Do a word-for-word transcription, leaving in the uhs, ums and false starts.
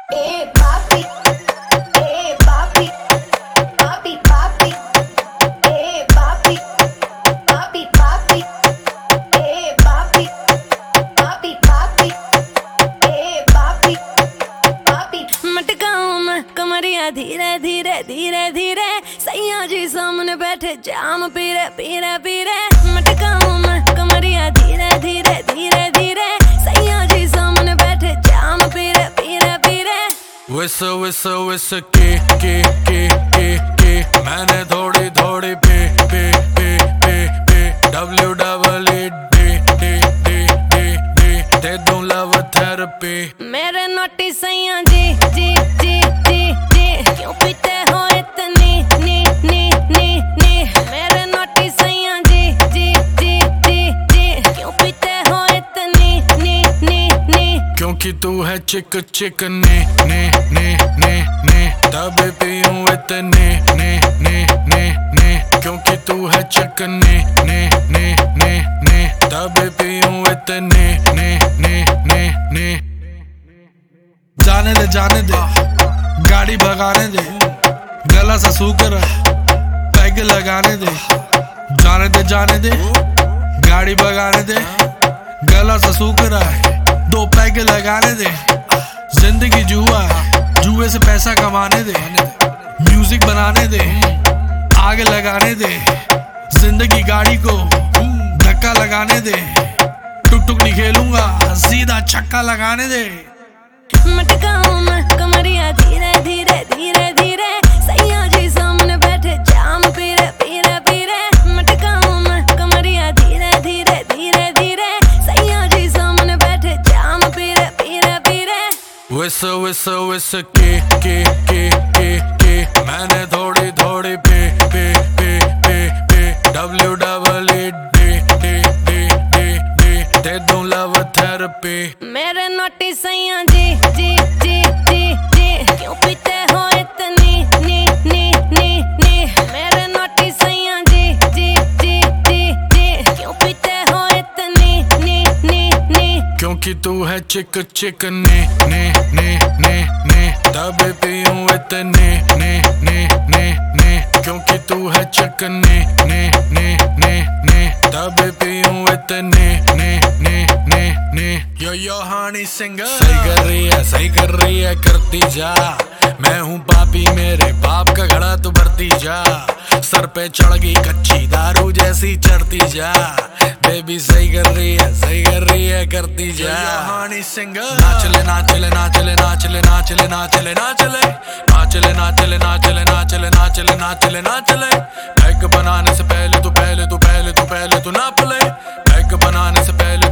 Eh, papi, eh, papi, papi, papi, eh, papi, papi, papi, eh, papi, papi, papi, eh, papi, papi। मटकाऊं मैं कमरिया धीरे धीरे धीरे धीरे, सैया जी सामने बैठे जाम पीरे पीरे पीरे। मटकाऊं मैं कमरिया धीरे धीरे धीरे धीरे, सैया जी सामने बैठे जाम पीरे पीरे पीरे। विस विस विस की की की की की मैंने थोड़ी थोड़ी पी पी पी पी पी W double E D D D D D दे दूं लव थेरेपी। मेरे नोटी सैया जी जी जी जी जी, क्यों पीते हो इतनी नी नी नी नी। मेरे नोटी सैया जी जी जी जी जी, क्यों पीते हो इतनी नी नी नी। क्योंकि तू है चिक चिक ने ने ने ने ने तभी पीऊं इतने ने ने ने ने। क्योंकि तू है चिक ने ने ने ने ने तभी पीऊं इतने ने ने ने ने। जाने दे जाने दे गाड़ी भगाने दे, गला सा सूकर पैग लगाने दे। जाने दे जाने दे गाड़ी भगाने दे, गला सा सूकर दो पैग लगाने दे। जिंदगी जुआ है, जुए से पैसा कमाने दे। म्यूजिक बनाने दे, आग लगाने दे। जिंदगी गाड़ी को धक्का लगाने दे। टुक टुक नहीं खेलूंगा, सीधा छक्का लगाने दे। मटकाऊं मैं कमरिया धीरे धीरे धीरे धीरे, सैया जी सामने बैठे जाम पीरे पीरे पीरे। मटकाऊं मैं कमरिया धीरे धीरे धीरे धीरे, सैया जी सामने बैठे जाम पीरे पीरे पीरे। विस विस विस की की की की की मैंने थोड़ी थोड़ी पी पी पी पी पी W double E D D D D D दे दूं लव थेरेपी। मेरे नोटी सैया जी जी जी जी जी, क्यों पीते हो इतनी नी नी नी नी। मेरे नोटी सैया जी जी जी जी जी, क्यों पीते हो इतनी नी नी नी। क्योंकि तू है चिक चिक ने ने ने ने ने तभी पीऊं इतने ने ने ने ने। क्योंकि तू है चिक ने ने ने ने ने तभी पीऊं इतने ने ने ने ने। यो यो हानी सिंगर सही कर रही है सही कर रही है करती जा। मैं हूँ पापी मेरे बाप का घड़ा तू भरती जा। सर पे चढ़ गई कच्ची दारू जैसी चढ़ती जा। बेबी सही कर रही है सही कर रही है करती जा। हानी सिंगर नाचले नाचले नाचले नाचले नाचले नाचले नाचले नाचले नाचले नाचले नाचले नाचले नाचले नाचले। पैक बनाने से पहले तू पहले तू पहले तू पहले तू नाप ले। पैक बनाने से पहले